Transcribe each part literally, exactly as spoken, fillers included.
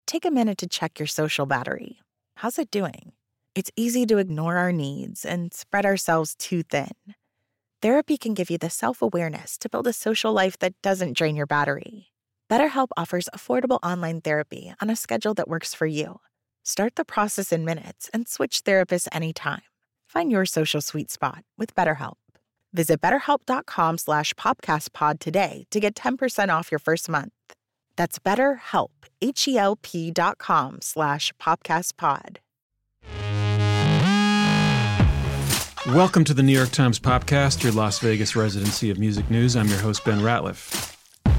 take a minute to check your social battery. How's it doing? It's easy to ignore our needs and spread ourselves too thin. Therapy can give you the self-awareness to build a social life that doesn't drain your battery. BetterHelp offers affordable online therapy on a schedule that works for you. Start the process in minutes and switch therapists anytime. Find your social sweet spot with BetterHelp. Visit betterhelp.com slash popcastpod today to get ten percent off your first month. That's BetterHelp, H-E-L-P dot com slash popcastpod. Welcome to the New York Times Popcast, your Las Vegas residency of music news. I'm your host, Ben Ratliff.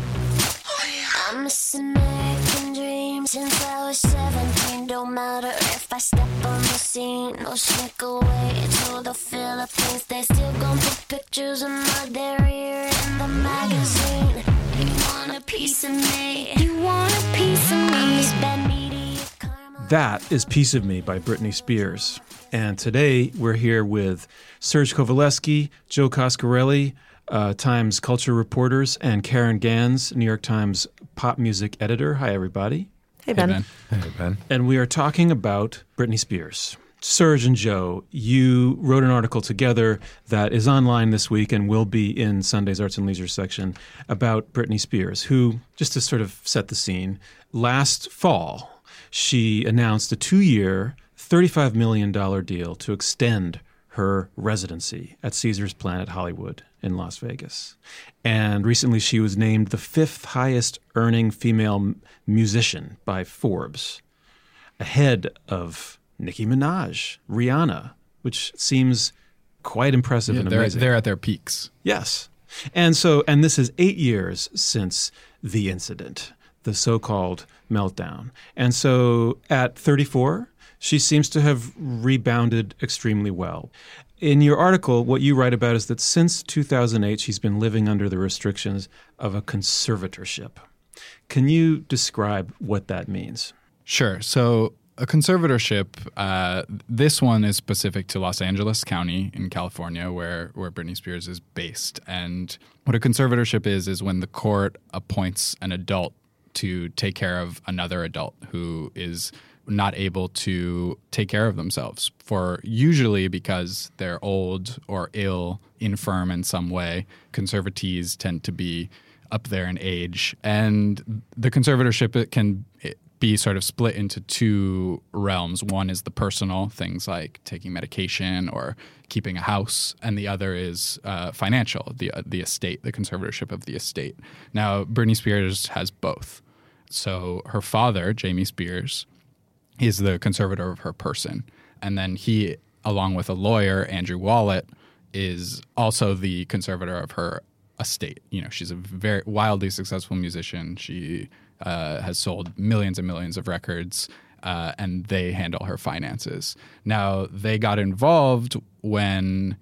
I'm missing American dreams since I was seventeen. Don't matter if I step on the scene or sneak away to the Philippines. They still gonna put pictures of my derriere in the magazine. You want a piece of me? You want a piece of me? Bad media karma. That is Piece of Me by Britney Spears. And today we're here with Serge Kovaleski, Joe Coscarelli, uh, Times culture reporters, and Karen Gans, New York Times pop music editor. Hi, everybody. Hey, Ben. Hey, Ben. Hey, Ben. And we are talking about Britney Spears. Serge and Joe, you wrote an article together that is online this week and will be in Sunday's Arts and Leisure section about Britney Spears, who, just to sort of set the scene, last fall she announced a two-year, thirty-five million dollars deal to extend her residency at Caesars Planet Hollywood in Las Vegas. And recently she was named the fifth highest earning female m- musician by Forbes, ahead of Nicki Minaj, Rihanna, which seems quite impressive Yeah, and they're, amazing. they're at their peaks. Yes. And so, and this is eight years since the incident, the so-called meltdown. And so at thirty-four, she seems to have rebounded extremely well. In your article, what you write about is that since two thousand eight, she's been living under the restrictions of a conservatorship. Can you describe what that means? Sure. So a conservatorship, uh, this one is specific to Los Angeles County in California, where, where Britney Spears is based. And what a conservatorship is, is when the court appoints an adult to take care of another adult who is not able to take care of themselves, for usually because they're old or ill, infirm in some way. Conservatees tend to be up there in age. And the conservatorship it can be sort of split into two realms. One is the personal, things like taking medication or keeping a house, and the other is uh, financial, the uh, the estate, the conservatorship of the estate. Now, Britney Spears has both. So her father, Jamie Spears, is the conservator of her person. And then he, along with a lawyer, Andrew Wallet, is also the conservator of her estate. You know, she's a very wildly successful musician. She uh, has sold millions and millions of records, uh, and they handle her finances. Now, they got involved when,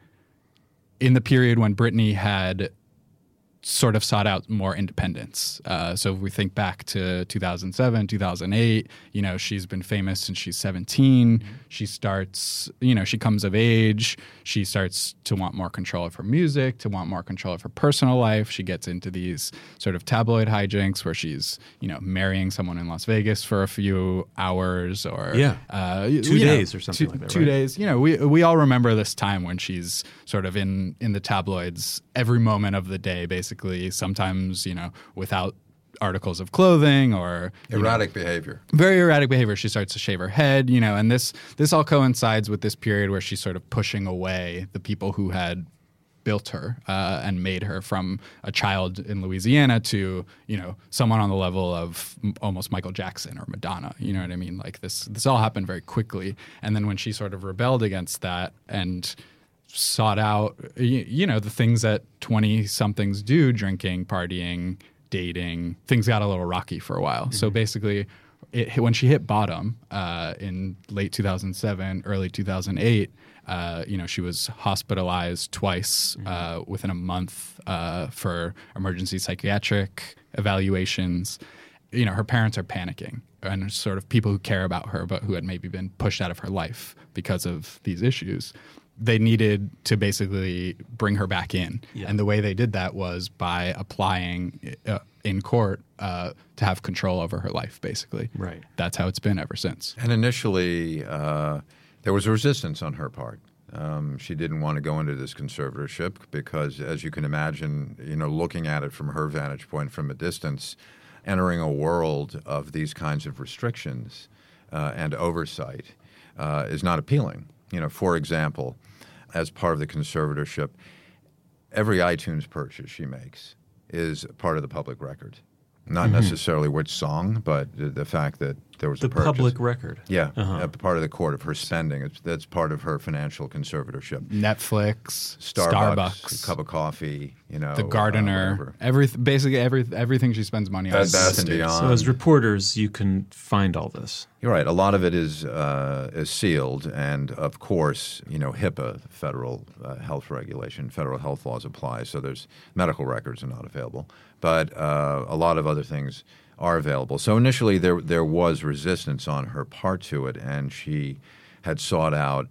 in the period when Britney had sort of sought out more independence. Uh, so if we think back to two thousand seven, two thousand eight, you know, she's been famous since she's seventeen. Mm-hmm. She starts, you know, she comes of age. She starts to want more control of her music, to want more control of her personal life. She gets into these sort of tabloid hijinks where she's, you know, marrying someone in Las Vegas for a few hours or Yeah. uh, Two days know, or something two, like that, Two right? days. You know, we we all remember this time when she's sort of in, in the tabloids every moment of the day, basically. Basically, sometimes, you know, without articles of clothing or erratic know, behavior. Very erratic behavior. She starts to shave her head, you know, and this this all coincides with this period where she's sort of pushing away the people who had built her uh, and made her from a child in Louisiana to, you know, someone on the level of m- almost Michael Jackson or Madonna. You know what I mean? Like this this all happened very quickly. And then when she sort of rebelled against that and sought out, you, you know, the things that twenty-somethings do, drinking, partying, dating, things got a little rocky for a while. Mm-hmm. So basically, it, when she hit bottom uh, in late two thousand seven, early two thousand eight, uh, you know, she was hospitalized twice mm-hmm. uh, within a month uh, for emergency psychiatric evaluations. You know, her parents are panicking, and sort of people who care about her but who had maybe been pushed out of her life because of these issues. they needed to basically bring her back in. Yeah. And the way they did that was by applying uh, in court uh, to have control over her life, basically. Right. That's how it's been ever since. And initially, uh, there was a resistance on her part. Um, she didn't want to go into this conservatorship because, as you can imagine, you know, looking at it from her vantage point from a distance, entering a world of these kinds of restrictions uh, and oversight uh, is not appealing. You know, for example, as part of the conservatorship, every iTunes purchase she makes is part of the public record. Not mm-hmm. necessarily which song, but the, the fact that there was the a purchase. public record. Yeah, uh-huh. uh, part of the court of her spending. It's, that's part of her financial conservatorship. Netflix, Starbucks, Starbucks, a cup of coffee, you know, the Gardener, uh, every basically every everything she spends money on. Bed Bath and Beyond. So as reporters, you can find all this. You're right. A lot of it is uh, is sealed, and of course, you know, HIPAA, federal uh, health regulation, federal health laws apply. So there's medical records are not available, but uh, a lot of other things are available. So initially, there there was resistance on her part to it, and she had sought out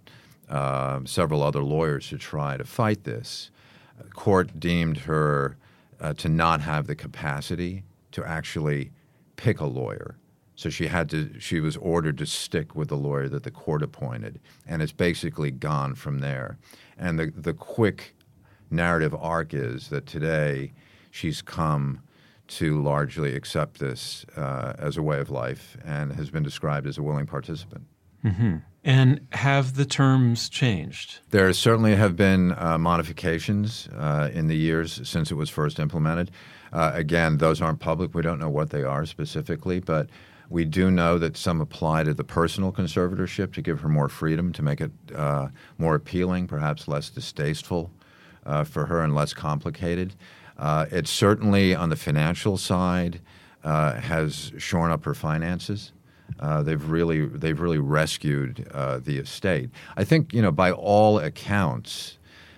uh, several other lawyers to try to fight this. The court deemed her uh, to not have the capacity to actually pick a lawyer. So she had to. She was ordered to stick with the lawyer that the court appointed, and it's basically gone from there. And the the quick narrative arc is that today she's come to largely accept this uh, as a way of life and has been described as a willing participant. Mm-hmm. And have the terms changed? There certainly have been uh, modifications uh, in the years since it was first implemented. Uh, again, those aren't public. We don't know what they are specifically, but we do know that some apply to the personal conservatorship to give her more freedom, to make it uh, more appealing, perhaps less distasteful uh, for her and less complicated. Uh, it certainly, on the financial side, uh, has shorn up her finances. Uh, they've really, they've really rescued uh, the estate. I think, you know, by all accounts,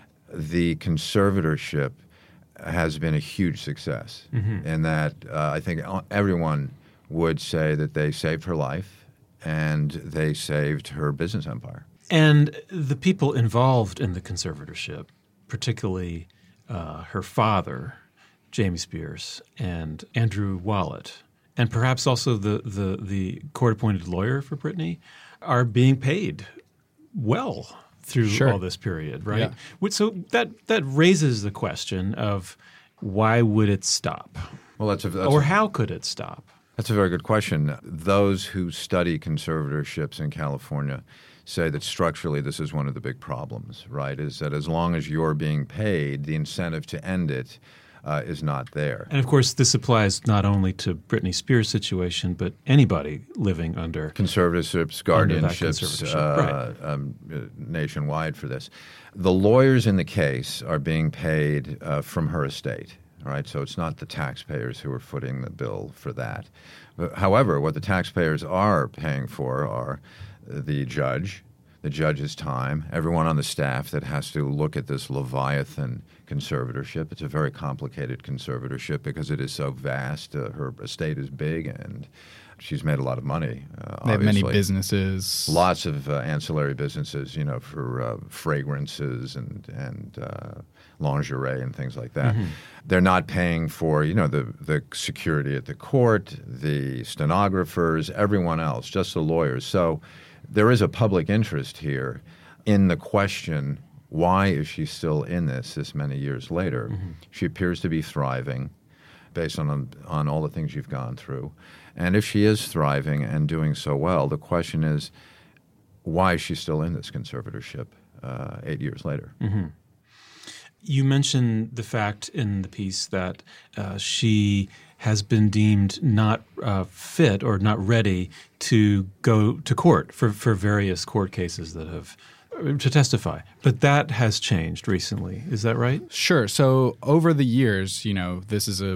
the conservatorship has been a huge success. Mm-hmm. In that, uh, I think everyone would say that they saved her life and they saved her business empire. And the people involved in the conservatorship, particularly Uh, her father, Jamie Spears, and Andrew Wallet, and perhaps also the, the, the court-appointed lawyer for Britney, are being paid well through sure. all this period, right? Yeah. So that that raises the question of why would it stop? Well, that's a, that's or a, how could it stop? That's a very good question. Those who study conservatorships in California say that structurally this is one of the big problems, right, is that as long as you're being paid, the incentive to end it uh, is not there. And, of course, this applies not only to Britney Spears' situation, but anybody living under conservatorships, guardianships, conservatorship. uh, right. um, nationwide for this. The lawyers in the case are being paid uh, from her estate. Right, so it's not the taxpayers who are footing the bill for that. But, however, what the taxpayers are paying for are the judge, the judge's time, everyone on the staff that has to look at this Leviathan conservatorship. It's a very complicated conservatorship because it is so vast. Uh, her estate is big, and she's made a lot of money. Uh, they have obviously. many businesses. Lots of uh, ancillary businesses, you know, for uh, fragrances and and uh, lingerie and things like that. Mm-hmm. They're not paying for, you know, the, the security at the court, the stenographers, everyone else, just the lawyers. So there is a public interest here in the question, why is she still in this this many years later? Mm-hmm. She appears to be thriving based on on all the things you've gone through. And if she is thriving and doing so well, the question is, why is she still in this conservatorship uh, eight years later? Mm-hmm. You mentioned the fact in the piece that uh, she has been deemed not uh, fit or not ready to go to court for, for various court cases that have to testify. But that has changed recently. Is that right? Sure. So over the years, you know, this is a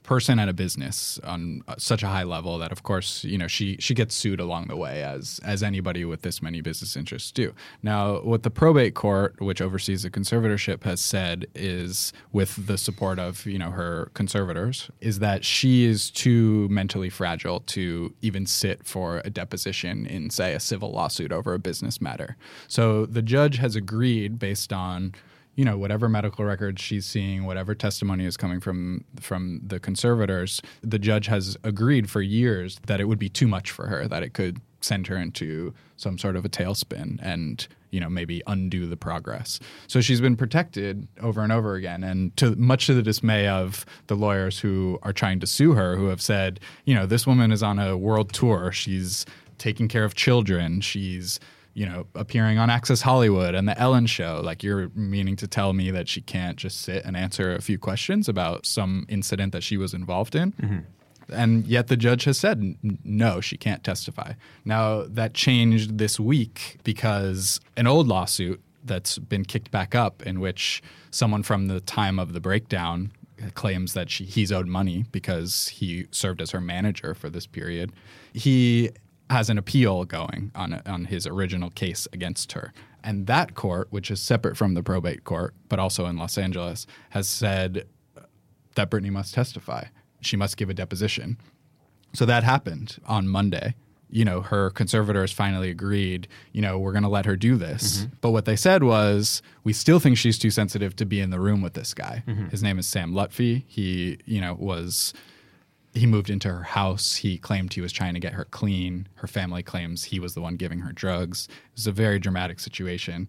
person and a business on such a high level that, of course, you know, she she gets sued along the way, as as anybody with this many business interests do. Now, what the probate court, which oversees the conservatorship, has said is, with the support of, you know, her conservators, is that she is too mentally fragile to even sit for a deposition in, say, a civil lawsuit over a business matter. So the judge has agreed, based on, you know, whatever medical records she's seeing, whatever testimony is coming from from the conservators, the judge has agreed for years that it would be too much for her, that it could send her into some sort of a tailspin and, you know, maybe undo the progress. So she's been protected over and over again, and to much to the dismay of the lawyers who are trying to sue her, who have said, you know, this woman is on a world tour. She's taking care of children. She's, you know, appearing on Access Hollywood and The Ellen Show. Like, you're meaning to tell me that she can't just sit and answer a few questions about some incident that she was involved in? Mm-hmm. And yet the judge has said, n- no, she can't testify. Now, that changed this week because an old lawsuit that's been kicked back up, in which someone from the time of the breakdown claims that she, he's owed money because he served as her manager for this period. He has an appeal going on on his original case against her. And that court, which is separate from the probate court, but also in Los Angeles, has said that Britney must testify. She must give a deposition. So that happened on Monday. You know, her conservators finally agreed, you know, we're going to let her do this. Mm-hmm. But what they said was, we still think she's too sensitive to be in the room with this guy. Mm-hmm. His name is Sam Lutfi. He, you know, was... He moved into her house. He claimed he was trying to get her clean. Her family claims he was the one giving her drugs. It was a very dramatic situation.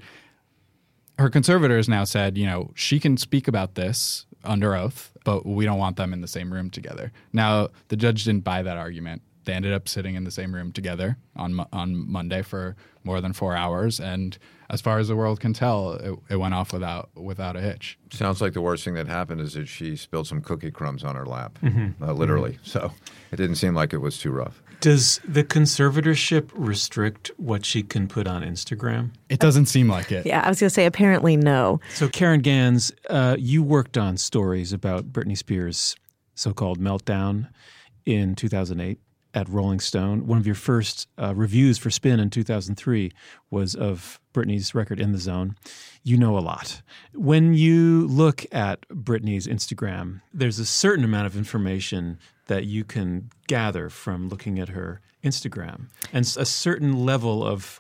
Her conservators now said, you know, she can speak about this under oath, but we don't want them in the same room together. Now, the judge didn't buy that argument. They ended up sitting in the same room together on on Monday for more than four hours, and as far as the world can tell, it, it went off without without a hitch. Sounds like the worst thing that happened is that she spilled some cookie crumbs on her lap, mm-hmm. uh, literally. Mm-hmm. So it didn't seem like it was too rough. Does the conservatorship restrict what she can put on Instagram? It doesn't seem like it. Yeah, I was going to say apparently no. So Karen Gans, uh, you worked on stories about Britney Spears' so-called meltdown in two thousand eight. At Rolling Stone. One of your first uh, reviews for Spin in two thousand three was of Britney's record In the Zone. You know a lot. When you look at Britney's Instagram, there's a certain amount of information that you can gather from looking at her Instagram. And a certain level of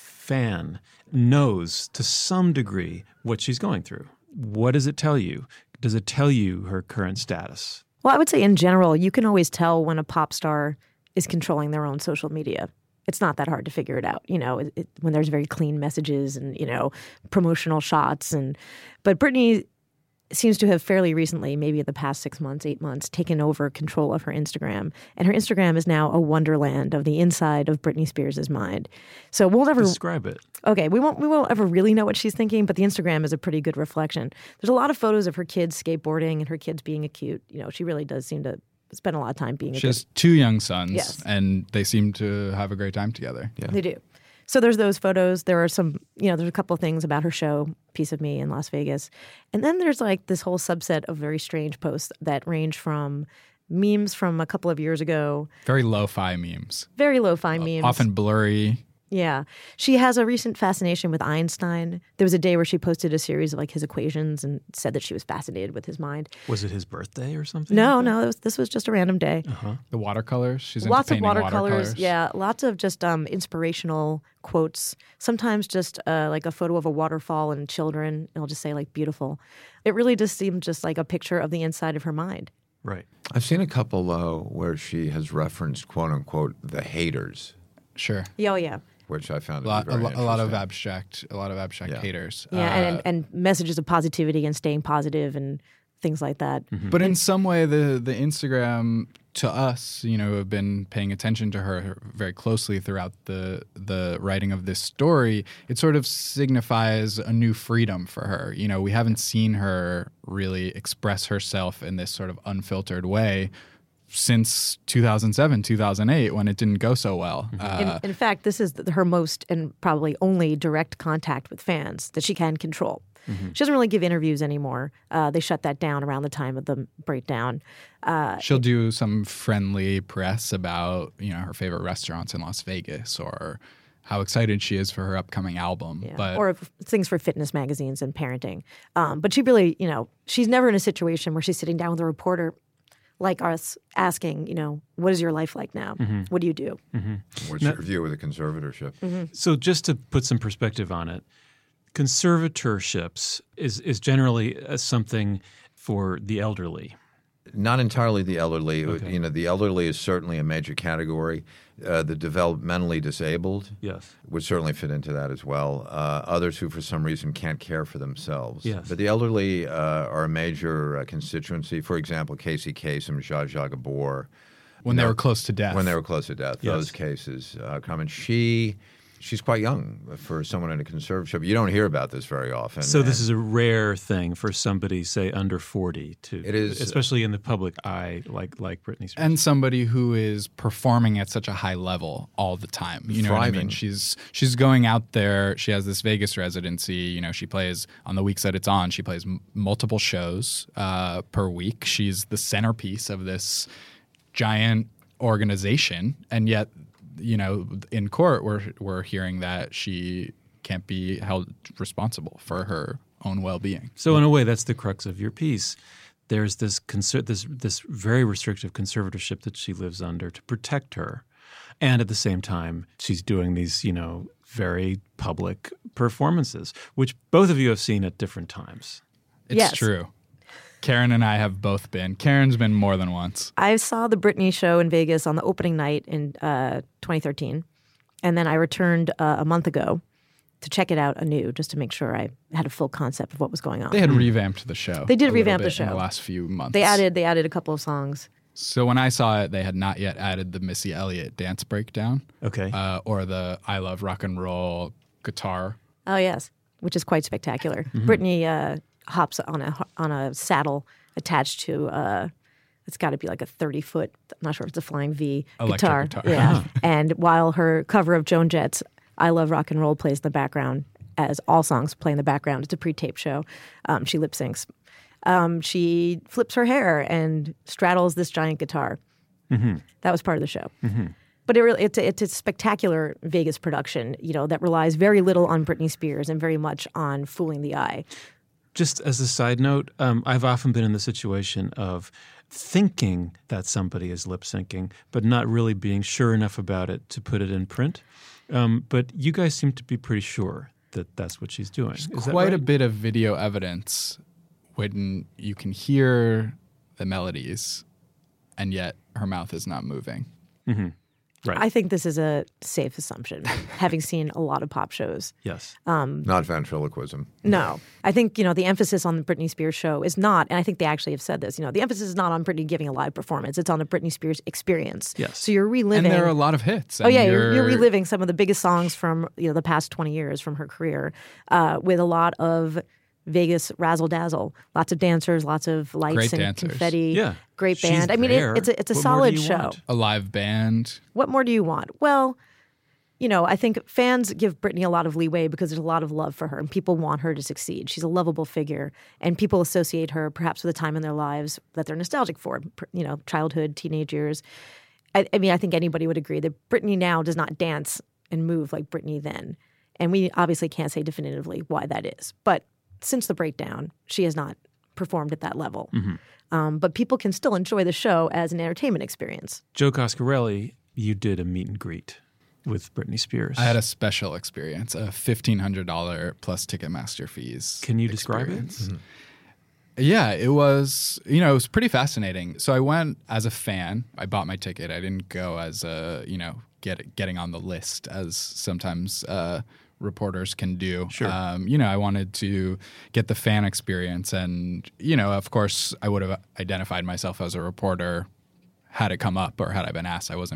fan knows to some degree what she's going through. What does it tell you? Does it tell you her current status? Well, I would say in general, you can always tell when a pop star is controlling their own social media. It's not that hard to figure it out, you know, it, it, when there's very clean messages and, you know, promotional shots. And but Britney seems to have fairly recently, maybe in the past six months, eight months, taken over control of her Instagram. And her Instagram is now a wonderland of the inside of Britney Spears' mind. So we'll never describe it. Okay, we won't we won't ever really know what she's thinking, but the Instagram is a pretty good reflection. There's a lot of photos of her kids skateboarding and her kids being a cute. You know, she really does seem to spend a lot of time being a She good... has two young sons, yes. and they seem to have a great time together. Yeah. They do. So there's those photos. There are some, you know, there's a couple of things about her show, Piece of Me in Las Vegas. And then there's like this whole subset of very strange posts that range from memes from a couple of years ago. Very lo-fi memes. Very lo-fi memes. Often blurry. Yeah. She has a recent fascination with Einstein. There was a day where she posted a series of like his equations and said that she was fascinated with his mind. Was it his birthday or something? No, like no, it was, this was just a random day. Uh-huh. The watercolors. She's into Lots of painting watercolors, watercolors. yeah. Lots of just um, inspirational quotes. Sometimes just uh, like a photo of a waterfall and children. It'll just say like beautiful. It really just seemed just like a picture of the inside of her mind. Right. I've seen a couple, though, where she has referenced, quote unquote, the haters, Sure. Yeah, oh, yeah. which I found A lot, to be a, very lo- a lot of interesting. abstract, a lot of abstract Yeah. haters. Yeah, Uh, and, and messages of positivity and staying positive and things like that. Mm-hmm. But in some way, the the Instagram to us, you know, who have been paying attention to her very closely throughout the the writing of this story, it sort of signifies a new freedom for her. You know, we haven't seen her really express herself in this sort of unfiltered way since two thousand seven, two thousand eight, when it didn't go so well. Uh, In, in fact, this is her most and probably only direct contact with fans that she can control. Mm-hmm. She doesn't really give interviews anymore. Uh, they shut that down around the time of the breakdown. Uh, she'll do some friendly press about, you know, her favorite restaurants in Las Vegas or how excited she is for her upcoming album. Yeah. But or if, things for fitness magazines and parenting. Um, but she really, you know, she's never in a situation where she's sitting down with a reporter like us asking, you know, what is your life like now? Mm-hmm. What do you do? Mm-hmm. What's now, your view of the conservatorship? Mm-hmm. So just to put some perspective on it, conservatorships is, is generally uh, something for the elderly. Not entirely the elderly. Okay. You know, the elderly is certainly a major category. Uh, the developmentally disabled yes. would certainly fit into that as well. Uh, others who, for some reason, can't care for themselves. Yes. But the elderly uh, are a major uh, constituency. For example, Casey Kasem, Zsa Zsa Gabor. When they know, were close to death. When they were close to death. Yes. Those cases uh, come. And she... She's quite young for someone in a conservatorship. You don't hear about this very often. So this is a rare thing for somebody, say, under forty to, it is, especially in the public eye, like like Britney Spears. And somebody who is performing at such a high level all the time. You know Thriving. what I mean? She's she's going out there. She has this Vegas residency. You know, she plays on the weeks that it's on. She plays m- multiple shows uh, per week. She's the centerpiece of this giant organization, and yet, you know, in court, we're we're hearing that she can't be held responsible for her own well-being. So in a way, that's the crux of your piece. There's this conser- this this very restrictive conservatorship that she lives under to protect her, and at the same time, she's doing these, you know, very public performances, which both of you have seen at different times. It's yes. true. Karen and I have both been. Karen's been more than once. I saw the Britney show in Vegas on the opening night in uh, twenty thirteen, and then I returned uh, a month ago to check it out anew, just to make sure I had a full concept of what was going on. They had revamped the show. They did a revamp little bit the show in the last few months. They added they added a couple of songs. So when I saw it, they had not yet added the Missy Elliott dance breakdown, Okay. uh, or the I Love Rock and Roll guitar. Oh yes, which is quite spectacular. Mm-hmm. Britney uh, hops on a on a saddle attached to uh, it's got to be like a thirty foot. I'm not sure if it's a Flying V Electric guitar. guitar. Yeah, and while her cover of Joan Jett's "I Love Rock and Roll" plays in the background, as all songs play in the background. It's a pre-tape show. Um, she lip syncs. Um, she flips her hair and straddles this giant guitar. Mm-hmm. That was part of the show. Mm-hmm. But it really, it's, a, it's a spectacular Vegas production, you know, that relies very little on Britney Spears and very much on fooling the eye. Just as a side note, um, I've often been in the situation of thinking that somebody is lip syncing, but not really being sure enough about it to put it in print. Um, but you guys seem to be pretty sure that that's what she's doing. There's Is that quite right? a bit of video evidence when you can hear the melodies, and yet her mouth is not moving. Mm-hmm. Right. I think this is a safe assumption, having seen a lot of pop shows. Yes. Um, Not ventriloquism. No. I think, you know, the emphasis on the Britney Spears show is not, and I think they actually have said this, you know, the emphasis is not on Britney giving a live performance. It's on the Britney Spears experience. Yes. So you're reliving. And there are a lot of hits. Oh, yeah, and you're, you're reliving some of the biggest songs from, you know, the past twenty years from her career uh, with a lot of Vegas razzle dazzle, lots of dancers, lots of lights Great and dancers. confetti. Yeah. Great She's band. I mean, there. it, it's a it's a What more do solid you show. want? A live band. What more do you want? Well, you know, I think fans give Britney a lot of leeway because there's a lot of love for her and people want her to succeed. She's a lovable figure and people associate her perhaps with a time in their lives that they're nostalgic for, you know, childhood, teenage years. I, I mean, I think anybody would agree that Britney now does not dance and move like Britney then. And we obviously can't say definitively why that is. But since the breakdown, she has not performed at that level. Mm-hmm. Um, but people can still enjoy the show as an entertainment experience. Joe Coscarelli, you did a meet and greet with Britney Spears. I had a special experience, a fifteen hundred dollars plus Ticketmaster fees. Can you describe experience. it? Mm-hmm. Yeah, it was, you know, it was pretty fascinating. So I went as a fan. I bought my ticket. I didn't go as a, you know, get getting on the list as sometimes uh, reporters can do. Sure. Um, you know, I wanted to get the fan experience. And, you know, of course, I would have identified myself as a reporter had it come up or had I been asked. I wasn't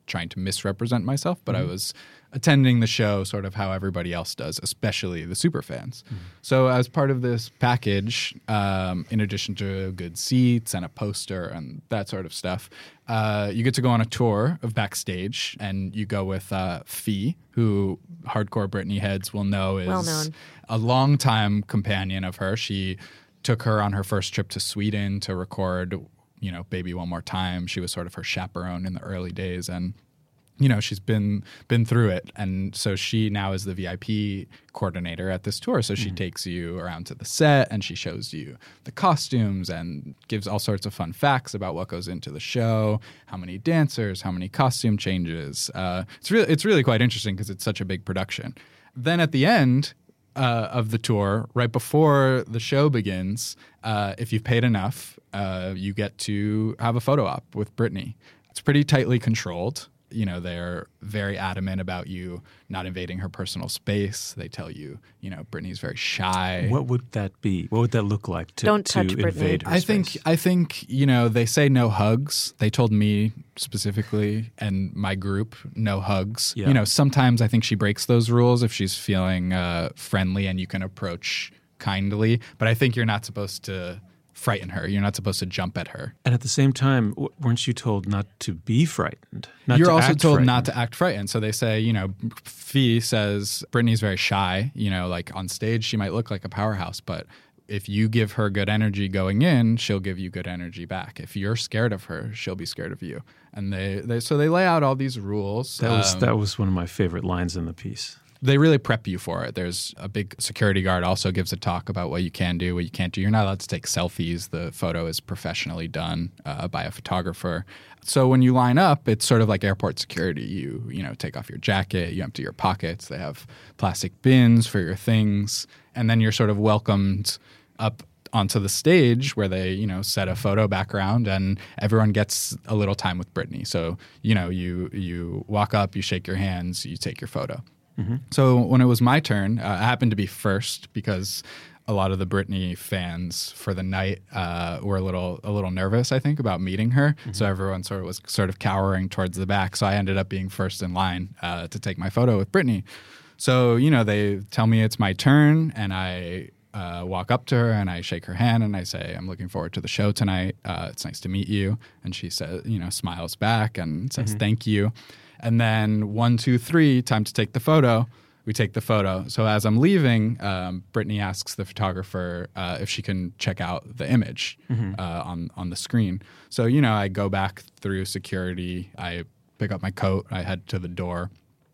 trying to misrepresent myself, but mm-hmm. I was attending the show sort of how everybody else does, especially the superfans. Mm-hmm. So as part of this package, um, in addition to good seats and a poster and that sort of stuff, uh, you get to go on a tour of backstage, and you go with uh, Fee, who hardcore Britney heads will know is well known. a longtime companion of her. She took her on her first trip to Sweden to record, you know, Baby One More Time. She was sort of her chaperone in the early days, and you know, she's been been through it. And so she now is the V I P coordinator at this tour. So she mm-hmm. takes you around to the set, and she shows you the costumes and gives all sorts of fun facts about what goes into the show, how many dancers, how many costume changes. Uh, it's really it's really quite interesting because it's such a big production. Then at the end uh, of the tour, right before the show begins, uh, if you've paid enough, uh, you get to have a photo op with Britney. It's pretty tightly controlled. You know, they're very adamant about you not invading her personal space. They tell you, you know, Britney's very shy. What would that be? What would that look like to, Don't to touch invade Britney. her I space? think, I think, you know, they say no hugs. They told me specifically and my group no hugs. Yeah. You know, sometimes I think she breaks those rules if she's feeling uh, friendly and you can approach kindly. But I think you're not supposed to frighten her. You're not supposed to jump at her. And at the same time, w- weren't you told not to be frightened? Not You're to also act told frightened. not to act frightened. So they say, you know, Fee says Britney's very shy. You know, like on stage she might look like a powerhouse, but if you give her good energy going in, she'll give you good energy back. If you're scared of her, she'll be scared of you. And they, they so they lay out all these rules. That was Um, that was one of my favorite lines in the piece. They really prep you for it. There's a big security guard also gives a talk about what you can do, what you can't do. You're not allowed to take selfies. The photo is professionally done uh, by a photographer. So when you line up, it's sort of like airport security. You you know take off your jacket, you empty your pockets. They have plastic bins for your things, and then you're sort of welcomed up onto the stage where they, you know, set a photo background and everyone gets a little time with Britney. So, you know, you you walk up, you shake your hands, you take your photo. Mm-hmm. So when it was my turn, uh, I happened to be first because a lot of the Britney fans for the night uh, were a little a little nervous, I think, about meeting her. Mm-hmm. So everyone sort of was sort of cowering towards the back. So I ended up being first in line uh, to take my photo with Britney. So, you know, they tell me it's my turn, and I uh, walk up to her and I shake her hand and I say, I'm looking forward to the show tonight. Uh, it's nice to meet you. And she says, you know, smiles back and says, mm-hmm. thank you. And then one, two, three, time to take the photo. We take the photo. So as I'm leaving, um, Britney asks the photographer uh, if she can check out the image mm-hmm. uh, on, on the screen. So, you know, I go back through security. I pick up my coat. I head to the door.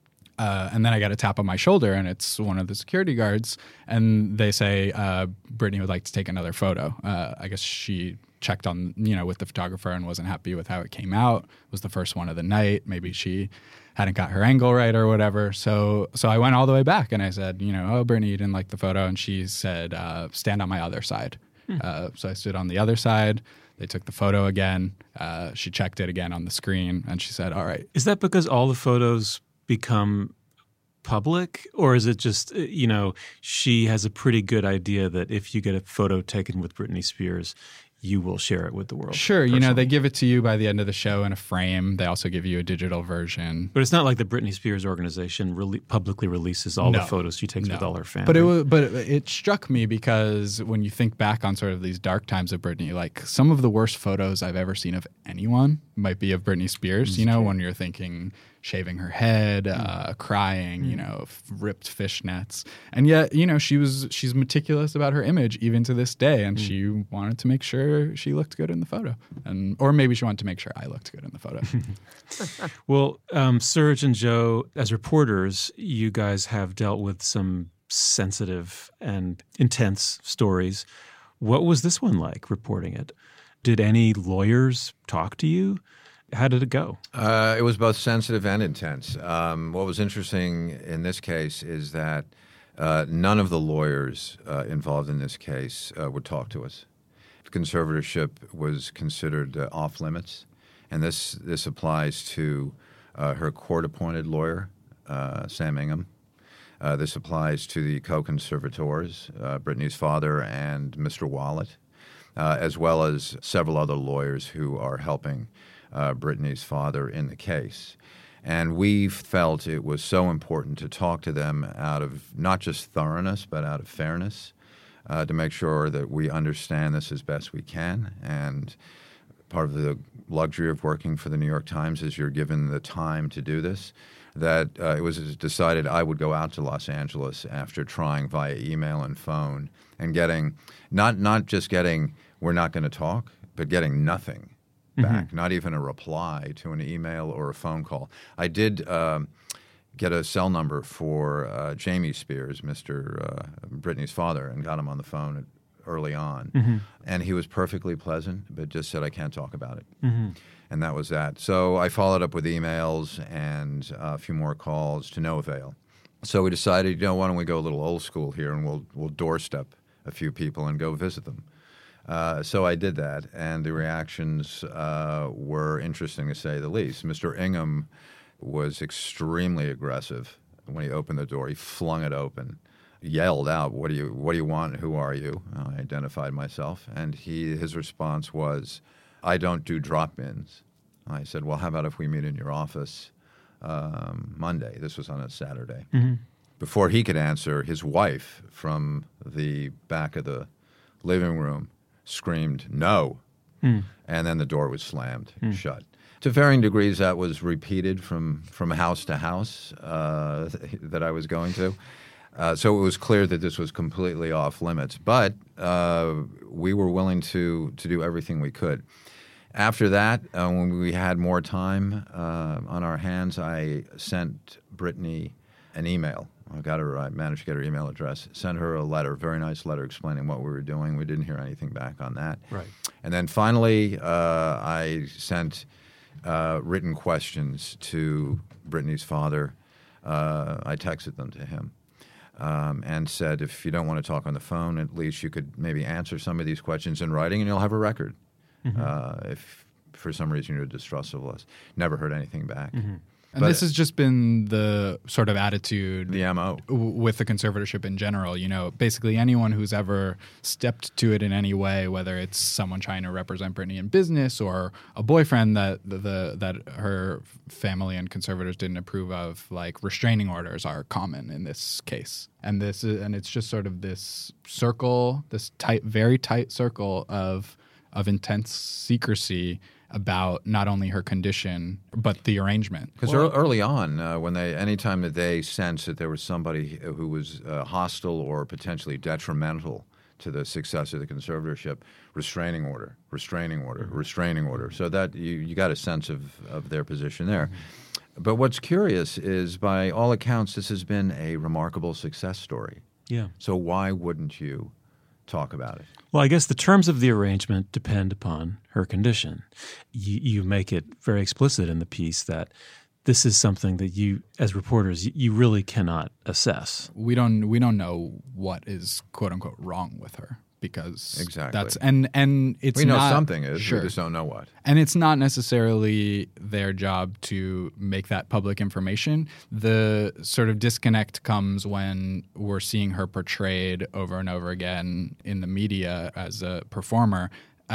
Uh, and then I got a tap on my shoulder, and it's one of the security guards. And they say, uh, Britney would like to take another photo. Uh, I guess she checked on, you know, with the photographer and wasn't happy with how it came out. It was the first one of the night. Maybe she hadn't got her angle right or whatever. So so I went all the way back and I said, you know, oh, Britney, you didn't like the photo. And she said, uh, stand on my other side. Hmm. Uh, so I stood on the other side. They took the photo again. Uh, she checked it again on the screen and she said, all right. Is that because all the photos become public, or is it just, you know, she has a pretty good idea that if you get a photo taken with Britney Spears, you will share it with the world? Sure. personally. You know, they give it to you by the end of the show in a frame. They also give you a digital version. But it's not like the Britney Spears organization really publicly releases all No. the photos she takes No. with all her family. But it was, but it struck me because when you think back on sort of these dark times of Britney, like some of the worst photos I've ever seen of anyone might be of Britney Spears. That's you know, true. when you're thinking shaving her head, Mm. uh, crying, mm. you know, f- ripped fishnets. And yet, you know, she was she's meticulous about her image even to this day, and mm. she wanted to make sure she looked good in the photo. And or maybe she wanted to make sure I looked good in the photo. Well, um, Serge and Joe, as reporters, you guys have dealt with some sensitive and intense stories. What was this one like, reporting it? Did any lawyers talk to you? How did it go? Uh, it was both sensitive and intense. Um, what was interesting in this case is that uh, none of the lawyers uh, involved in this case uh, would talk to us. Conservatorship was considered uh, off limits, and this this applies to uh, her court-appointed lawyer, uh, Sam Ingham. Uh, this applies to the co-conservators, uh, Britney's father and Mister Wallet, uh, as well as several other lawyers who are helping Uh, Britney's father in the case. And we felt it was so important to talk to them out of not just thoroughness, but out of fairness, uh, to make sure that we understand this as best we can. And part of the luxury of working for the New York Times is you're given the time to do this, that uh, it was decided I would go out to Los Angeles after trying via email and phone and getting, not, not just getting, we're not going to talk, but getting nothing back, mm-hmm. not even a reply to an email or a phone call. I did um, get a cell number for uh, Jamie Spears, Mister Uh, Brittany's father, and got him on the phone at, early on. Mm-hmm. And he was perfectly pleasant, but just said, I can't talk about it. Mm-hmm. And that was that. So I followed up with emails and uh, a few more calls to no avail. So we decided, you know, why don't we go a little old school here and we'll, we'll doorstep a few people and go visit them. Uh, so I did that, and the reactions uh, were interesting to say the least. Mister Ingham was extremely aggressive when he opened the door. He flung it open, yelled out, "What do you What do you want? Who are you?" I identified myself, and he his response was, "I don't do drop-ins." I said, "Well, how about if we meet in your office um, Monday?" This was on a Saturday. Mm-hmm. Before he could answer, his wife from the back of the living room screamed, "No." Mm. And then the door was slammed mm. shut. To varying degrees, that was repeated from, from house to house uh, that I was going to. Uh, so it was clear that this was completely off limits. But uh, we were willing to, to do everything we could. After that, uh, when we had more time uh, on our hands, I sent Brittany an email. I got her. I managed to get her email address. Sent her a letter, very nice letter, explaining what we were doing. We didn't hear anything back on that. Right. And then finally, uh, I sent uh, written questions to Brittany's father. Uh, I texted them to him um, and said, if you don't want to talk on the phone, at least you could maybe answer some of these questions in writing, and you'll have a record. Mm-hmm. Uh, if for some reason you're distrustful of us, never heard anything back. Mm-hmm. And but this has just been the sort of attitude, the M O w- with the conservatorship in general. You know, basically anyone who's ever stepped to it in any way, whether it's someone trying to represent Brittany in business or a boyfriend that the, the that her family and conservators didn't approve of, like restraining orders are common in this case. And this is, and it's just sort of this circle, this tight, very tight circle of of intense secrecy about not only her condition but the arrangement. Because well, early on, uh, when they, anytime that they sensed that there was somebody who was uh, hostile or potentially detrimental to the success of the conservatorship, restraining order, restraining order, mm-hmm. restraining order. So that you, you got a sense of, of their position there. Mm-hmm. But what's curious is, by all accounts, this has been a remarkable success story. Yeah. So why wouldn't you talk about it? Well, I guess the terms of the arrangement depend upon her condition. You, you make it very explicit in the piece that this is something that you, as reporters, you, you really cannot assess. We don't. We don't know what is "quote unquote" wrong with her, because exactly that's and and it's we know not, something is. Sure. We just don't know what. And it's not necessarily their job to make that public information. The sort of disconnect comes when we're seeing her portrayed over and over again in the media as a performer,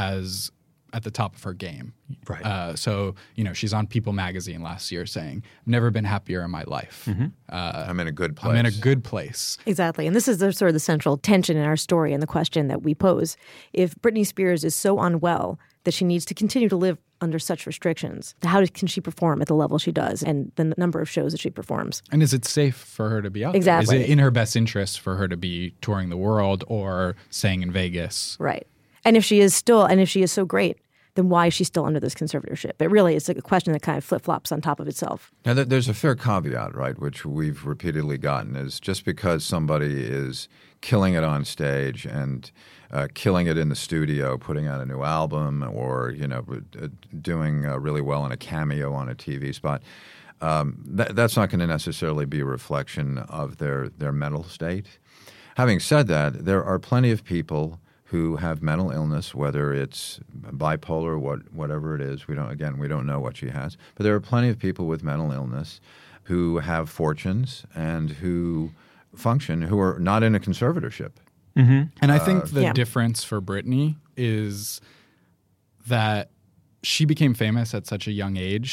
as at the top of her game. Right. Uh, so, you know, she's on People magazine last year saying, "I've never been happier in my life. Mm-hmm. Uh, I'm in a good place. I'm in a good place." Exactly. And this is the sort of the central tension in our story and the question that we pose. If Britney Spears is so unwell that she needs to continue to live under such restrictions, how can she perform at the level she does and the number of shows that she performs? And is it safe for her to be out exactly. there? Is it in her best interest for her to be touring the world or staying in Vegas? Right. And if she is still, and if she is so great, then why is she still under this conservatorship? It really is a question that kind of flip-flops on top of itself. Now, there's a fair caveat, right, which we've repeatedly gotten, is just because somebody is killing it on stage and uh, killing it in the studio, putting out a new album, or, you know, doing uh, really well in a cameo on a T V spot, um, th- that's not going to necessarily be a reflection of their, their mental state. Having said that, there are plenty of people who have mental illness, whether it's bipolar, what, whatever it is. We don't, again, we don't know what she has. But there are plenty of people with mental illness who have fortunes and who function, who are not in a conservatorship. Mm-hmm. And I think uh, the yeah. difference for Brittany is that she became famous at such a young age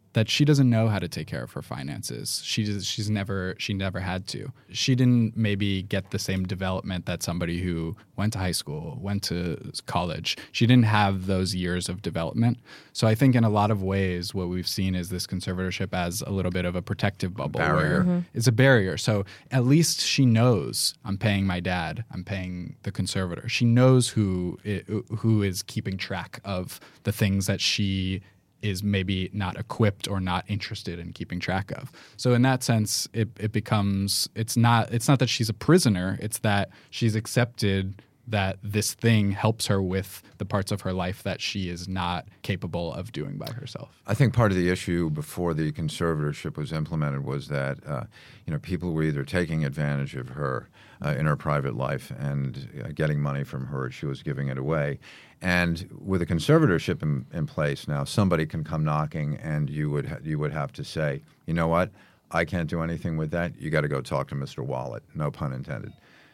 that she doesn't know how to take care of her finances. She just, she's never she never had to. She didn't maybe get the same development that somebody who went to high school, went to college. She didn't have those years of development. So I think in a lot of ways what we've seen is this conservatorship as a little bit of a protective bubble. Barrier. Where mm-hmm. It's a barrier. So at least she knows I'm paying my dad, I'm paying the conservator. She knows who who is keeping track of the things that she is maybe not equipped or not interested in keeping track of. So in that sense, it, it becomes, it's not, it's not that she's a prisoner, it's that she's accepted that this thing helps her with the parts of her life that she is not capable of doing by herself. I think part of the issue before the conservatorship was implemented was that uh, you know, people were either taking advantage of her uh, in her private life and uh, getting money from her, she was giving it away. And with a conservatorship in, in place now, somebody can come knocking, and you would ha- you would have to say, you know what, I can't do anything with that. You got to go talk to Mister Wallet, no pun intended,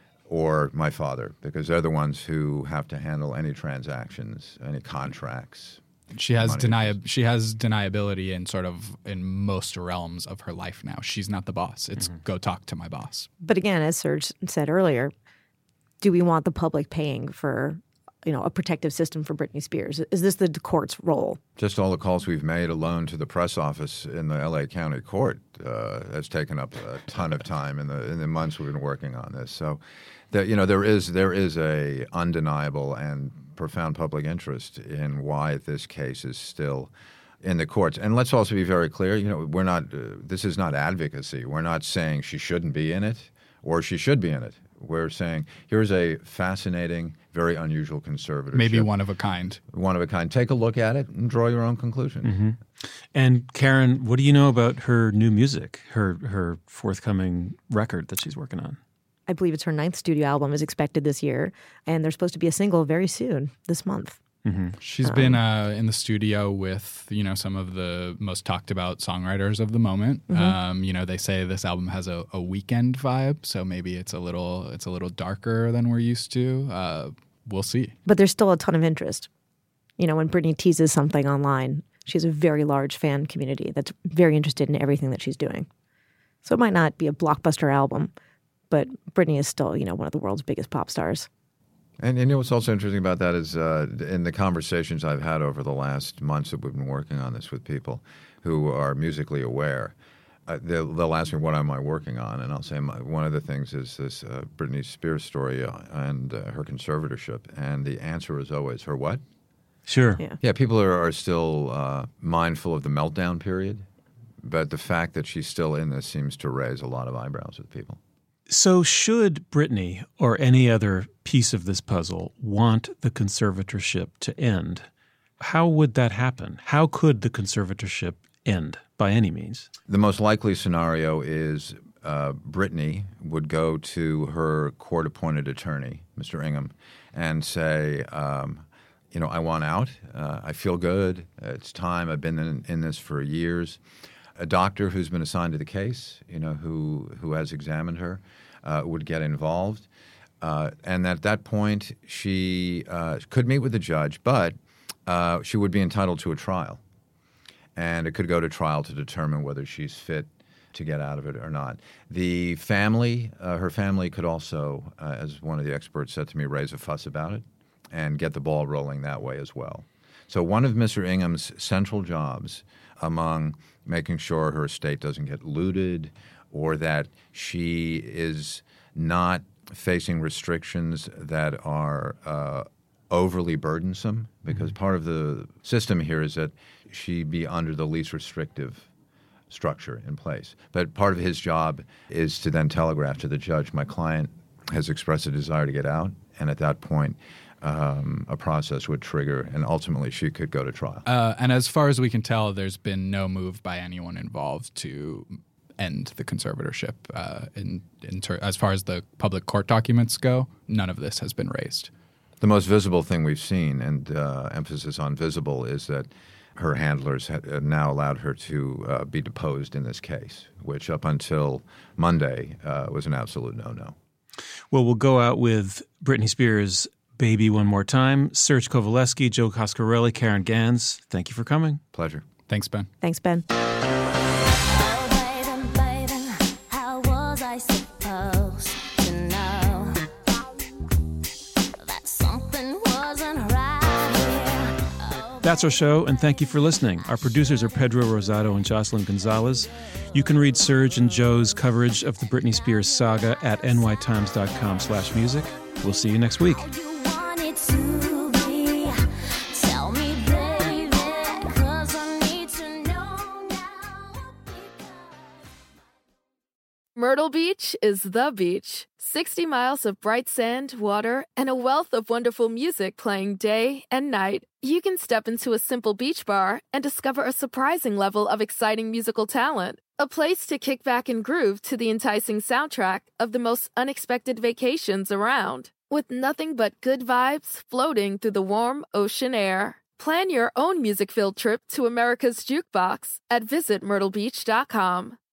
or my father, because they're the ones who have to handle any transactions, any contracts. She has money. deni- She has deniability in sort of in most realms of her life now. She's not the boss. It's mm-hmm. go talk to my boss. But again, as Serge said earlier, do we want the public paying for, you know, a protective system for Britney Spears? Is this the court's role? Just all the calls we've made alone to the press office in the L A County Court uh, has taken up a ton of time in the in the months we've been working on this. So, that you know, there is there is a undeniable and profound public interest in why this case is still in the courts. And let's also be very clear. You know, we're not. Uh, this is not advocacy. We're not saying she shouldn't be in it or she should be in it. We're saying here's a fascinating, very unusual conservatorship. Maybe one of a kind. One of a kind. Take a look at it and draw your own conclusion. Mm-hmm. And Karen, what do you know about her new music, her her forthcoming record that she's working on? I believe it's her ninth studio album is expected this year, and there's supposed to be a single very soon, this month. Mm-hmm. She's um, been uh, in the studio with, you know, some of the most talked about songwriters of the moment. Mm-hmm. Um, you know, they say this album has a, a Weeknd vibe, so maybe it's a little it's a little darker than we're used to. Uh, we'll see. But there's still a ton of interest. You know, when Britney teases something online, she has a very large fan community that's very interested in everything that she's doing. So it might not be a blockbuster album, but Britney is still, you know, one of the world's biggest pop stars. And, and you know what's also interesting about that is uh, in the conversations I've had over the last months that we've been working on this with people who are musically aware, uh, they'll, they'll ask me, what am I working on? And I'll say my, one of the things is this uh, Britney Spears story uh, and uh, her conservatorship. And the answer is always, her what? Sure. Yeah, yeah people are, are still uh, mindful of the meltdown period, but the fact that she's still in this seems to raise a lot of eyebrows with people. So should Britney or any other piece of this puzzle want the conservatorship to end, how would that happen? How could the conservatorship end by any means? The most likely scenario is uh, Britney would go to her court-appointed attorney, Mister Ingham, and say, um, you know, I want out. Uh, I feel good. It's time. I've been in, in this for years. A doctor who's been assigned to the case, you know, who who has examined her, uh, would get involved. Uh, and at that point, she uh, could meet with the judge, but uh, she would be entitled to a trial. And it could go to trial to determine whether she's fit to get out of it or not. The family, uh, her family could also, uh, as one of the experts said to me, raise a fuss about it and get the ball rolling that way as well. So one of Mister Ingham's central jobs, among making sure her estate doesn't get looted or that she is not facing restrictions that are uh, overly burdensome, because mm-hmm. part of the system here is that she be under the least restrictive structure in place. But part of his job is to then telegraph to the judge, my client has expressed a desire to get out, and at that point, Um, a process would trigger, and ultimately she could go to trial. Uh, and as far as we can tell, there's been no move by anyone involved to end the conservatorship. Uh, in, in ter- as far as the public court documents go, none of this has been raised. The most visible thing we've seen, and uh, emphasis on visible, is that her handlers have now allowed her to uh, be deposed in this case, which up until Monday uh, was an absolute no-no. Well, we'll go out with Britney Spears' Baby one more time. Serge Kovaleski, Joe Coscarelli, Karen Gans, thank you for coming. Pleasure. Thanks, Ben. Thanks, Ben. Oh, baby, baby, how was I supposed to know that something wasn't right here? Oh, That's our show, and thank you for listening. Our producers are Pedro Rosado and Jocelyn Gonzalez. You can read Serge and Joe's coverage of the Britney Spears saga at nytimes.com slash music. We'll see you next week. you want it to be. Tell me, baby, 'cause I need to know now. Myrtle Beach is the beach. sixty miles of bright sand, water, and a wealth of wonderful music playing day and night. You can step into a simple beach bar and discover a surprising level of exciting musical talent. A place to kick back and groove to the enticing soundtrack of the most unexpected vacations around. With nothing but good vibes floating through the warm ocean air. Plan your own music-filled trip to America's Jukebox at visit myrtle beach dot com.